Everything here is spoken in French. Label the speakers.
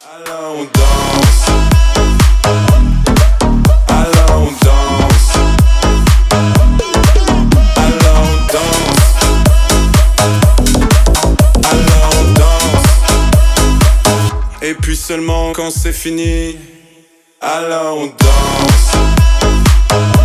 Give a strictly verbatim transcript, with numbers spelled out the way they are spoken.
Speaker 1: Alors on danse. Alors on danse. Alors on danse. Alors on danse. Et puis seulement quand c'est fini, alors on danse.